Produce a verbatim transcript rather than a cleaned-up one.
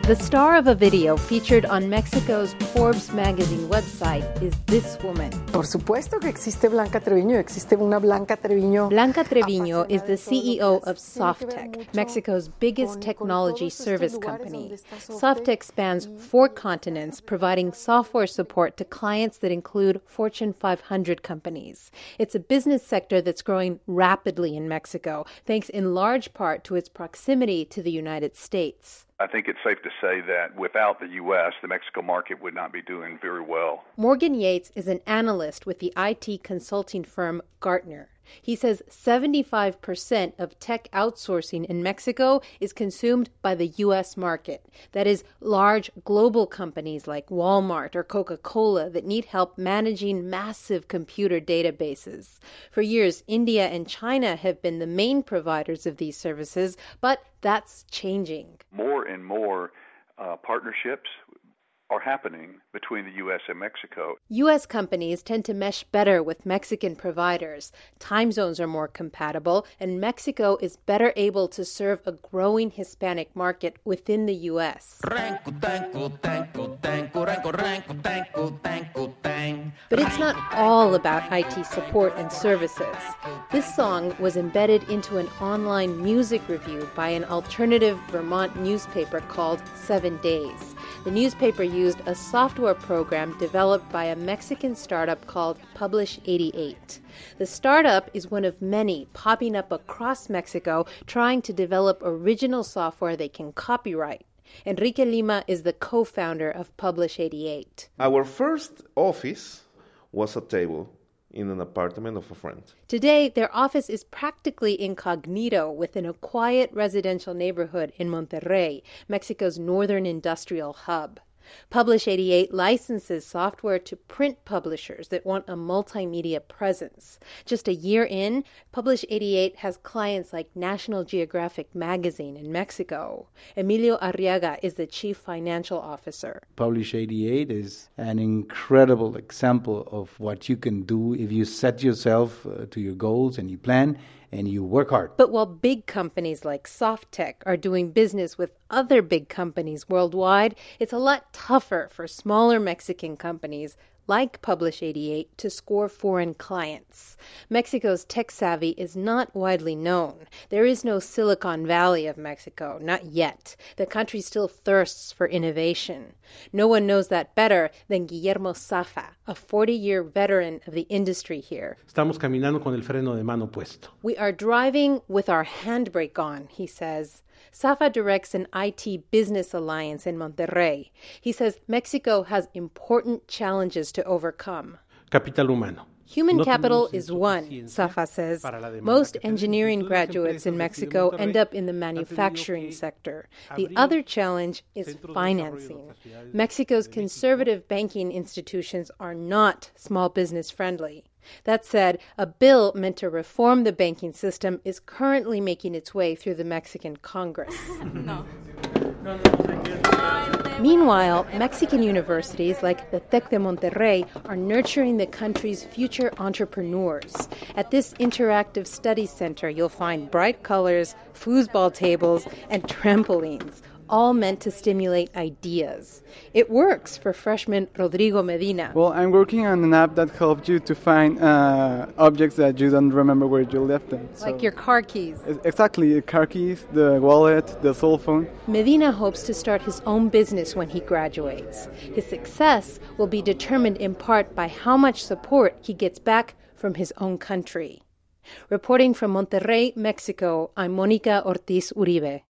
The star of a video featured on Mexico's Forbes magazine website is this woman. Por supuesto que existe Blanca Treviño. Existe una Blanca Treviño. Blanca Treviño is the C E O of Softtek, Mexico's biggest technology service company. Softtek spans four continents, providing software support to clients that include Fortune five hundred companies. It's a business sector that's growing rapidly in Mexico, thanks in large part to its proximity to the United States. I think it's safe to say that without the U S, the Mexico market would not be doing very well. Morgan Yates is an analyst with the I T consulting firm Gartner. He says seventy-five percent of tech outsourcing in Mexico is consumed by the U S market. That is, large global companies like Walmart or Coca-Cola that need help managing massive computer databases. For years, India and China have been the main providers of these services, but that's changing. More and more uh, partnerships are happening between the U S and Mexico. U S companies tend to mesh better with Mexican providers. Time zones are more compatible, and Mexico is better able to serve a growing Hispanic market within the U S. But it's not all about I T support and services. This song was embedded into an online music review by an alternative Vermont newspaper called Seven Days. The newspaper used a software program developed by a Mexican startup called Publish eighty-eight. The startup is one of many popping up across Mexico trying to develop original software they can copyright. Enrique Lima is the co-founder of Publish eighty-eight. Our first office was a table in an apartment of a friend. Today, their office is practically incognito within a quiet residential neighborhood in Monterrey, Mexico's northern industrial hub. Publish eighty-eight licenses software to print publishers that want a multimedia presence. Just a year in, Publish eighty-eight has clients like National Geographic magazine in Mexico. Emilio Arriaga is the chief financial officer. Publish eighty-eight is an incredible example of what you can do if you set yourself uh, to your goals and you plan and you work hard. But while big companies like Softtek are doing business with other big companies worldwide, it's a lot tougher for smaller Mexican companies like Publish eighty-eight to score foreign clients. Mexico's tech savvy is not widely known. There is no Silicon Valley of Mexico, not yet. The country still thirsts for innovation. No one knows that better than Guillermo Zafa, a forty-year veteran of the industry here. Estamos caminando con el freno de mano puesto. We are driving with our handbrake on, he says. Zafa directs an I T business alliance in Monterrey. He says Mexico has important challenges to overcome. Capital humano. Human capital is one, Zafa says. Most engineering graduates in Mexico end up in the manufacturing sector. The other challenge is financing. Mexico's conservative banking institutions are not small business friendly. That said, a bill meant to reform the banking system is currently making its way through the Mexican Congress. No. Meanwhile, Mexican universities like the Tec de Monterrey are nurturing the country's future entrepreneurs. At this interactive study center, you'll find bright colors, foosball tables, and trampolines, all meant to stimulate ideas. It works for freshman Rodrigo Medina. Well, I'm working on an app that helps you to find uh, objects that you don't remember where you left them. So like your car keys. Exactly, the car keys, the wallet, the cell phone. Medina hopes to start his own business when he graduates. His success will be determined in part by how much support he gets back from his own country. Reporting from Monterrey, Mexico, I'm Mónica Ortiz Uribe.